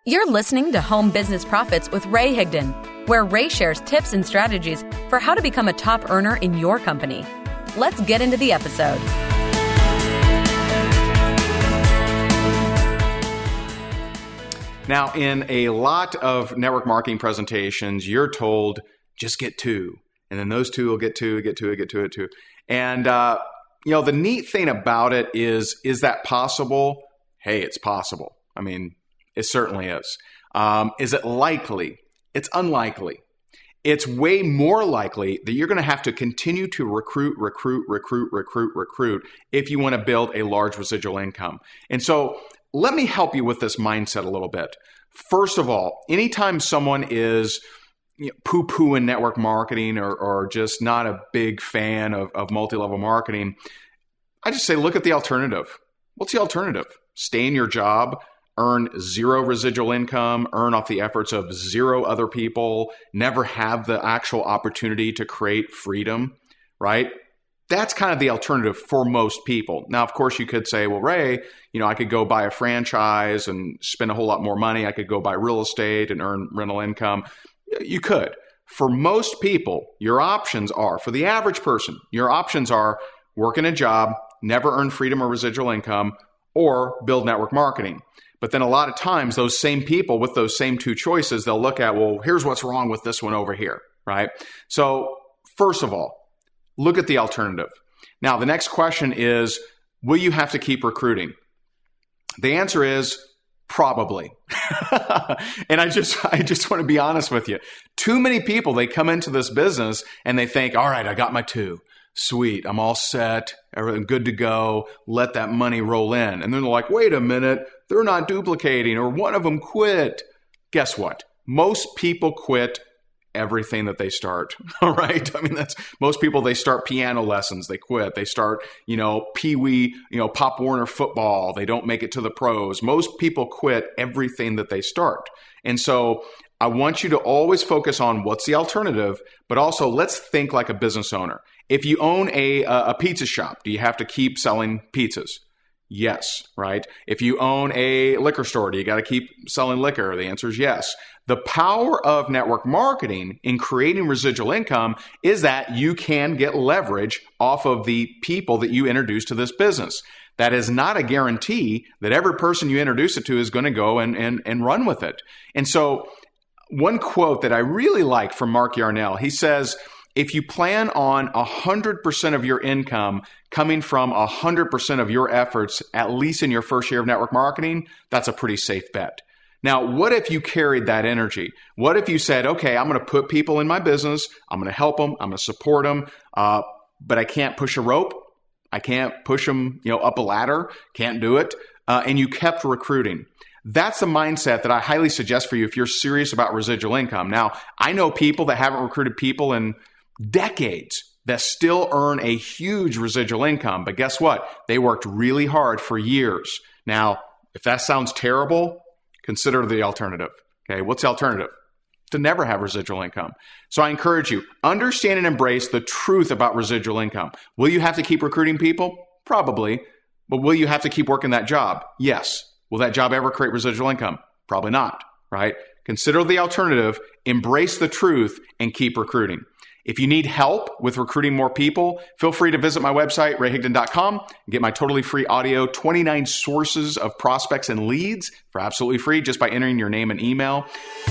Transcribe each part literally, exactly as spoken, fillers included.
You're listening to Home Business Profits with Ray Higdon, where Ray shares tips and strategies for how to become a top earner in your company. Let's get into the episode. Now, in a lot of network marketing presentations, you're told, just get two. And then those two will get two, get two, get two, get two. And, uh, you know, the neat thing about it is, is that possible? Hey, it's possible. I mean, it certainly is. Um, is it likely? It's unlikely. It's way more likely that you're going to have to continue to recruit, recruit, recruit, recruit, recruit if you want to build a large residual income. And so let me help you with this mindset a little bit. First of all, anytime someone is you know, poo-pooing network marketing or, or just not a big fan of, of multi-level marketing, I just say, look at the alternative. What's the alternative? Stay in your job, earn zero residual income, earn off the efforts of zero other people, never have the actual opportunity to create freedom, right? That's kind of the alternative for most people. Now, of course, you could say, well, Ray, you know, I could go buy a franchise and spend a whole lot more money. I could go buy real estate and earn rental income. You could. For most people, your options are, for the average person, your options are work in a job, never earn freedom or residual income, or build network marketing. But then a lot of times, those same people with those same two choices, they'll look at, well, here's what's wrong with this one over here, right? So first of all, look at the alternative. Now, the next question is, will you have to keep recruiting? The answer is probably. And I just, I just want to be honest with you. Too many people, they come into this business and they think, all right, I got my two. Sweet, I'm all set, everything good to go, let that money roll in. And then they're like, wait a minute, they're not duplicating, or one of them quit. Guess what? Most people quit everything that they start, all right? I mean, that's most people, they start piano lessons, they quit. They start, you know, Pee-wee, you know, Pop Warner football, they don't make it to the pros. Most people quit everything that they start. And so I want you to always focus on what's the alternative, but also let's think like a business owner. If you own a, a pizza shop, do you have to keep selling pizzas? Yes, right? If you own a liquor store, do you got to keep selling liquor? The answer is yes. The power of network marketing in creating residual income is that you can get leverage off of the people that you introduce to this business. That is not a guarantee that every person you introduce it to is going to go and, and, and run with it. And so one quote that I really like from Mark Yarnell, he says, if you plan on one hundred percent of your income coming from one hundred percent of your efforts, at least in your first year of network marketing, that's a pretty safe bet. Now, what if you carried that energy? What if you said, okay, I'm going to put people in my business, I'm going to help them, I'm going to support them, uh, but I can't push a rope, I can't push them, you know, up a ladder, can't do it, uh, and you kept recruiting. That's the mindset that I highly suggest for you if you're serious about residual income. Now, I know people that haven't recruited people in decades that still earn a huge residual income, but guess what? They worked really hard for years. Now, if that sounds terrible, consider the alternative. Okay, what's the alternative? To never have residual income. So I encourage you, understand and embrace the truth about residual income. Will you have to keep recruiting people? Probably. But will you have to keep working that job? Yes. Will that job ever create residual income? Probably not, right? Consider the alternative, embrace the truth, and keep recruiting. If you need help with recruiting more people, feel free to visit my website, ray higdon dot com, and get my totally free audio, twenty-nine sources of prospects and leads for absolutely free just by entering your name and email.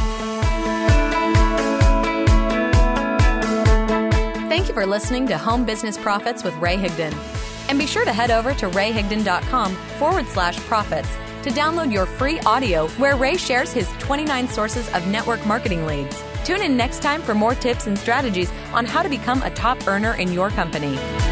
Thank you for listening to Home Business Profits with Ray Higdon. And be sure to head over to ray higdon dot com forward slash profits to download your free audio where Ray shares his twenty-nine sources of network marketing leads. Tune in next time for more tips and strategies on how to become a top earner in your company.